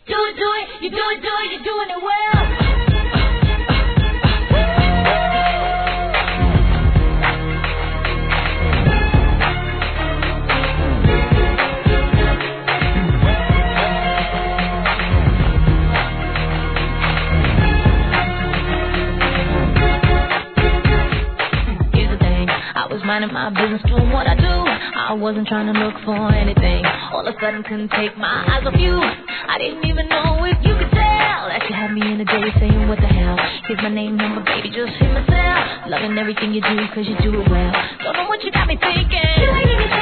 you're doing it well. Minding my business, doing what I do. I wasn't trying to look for anything. All of a sudden, couldn't take my eyes off you. I didn't even know if you could tell that you had me in a day saying, what the hell? Here's my name, number, baby, just hit myself. Loving everything you do, cause you do it well. Don't know what you got me thinking. You ain't even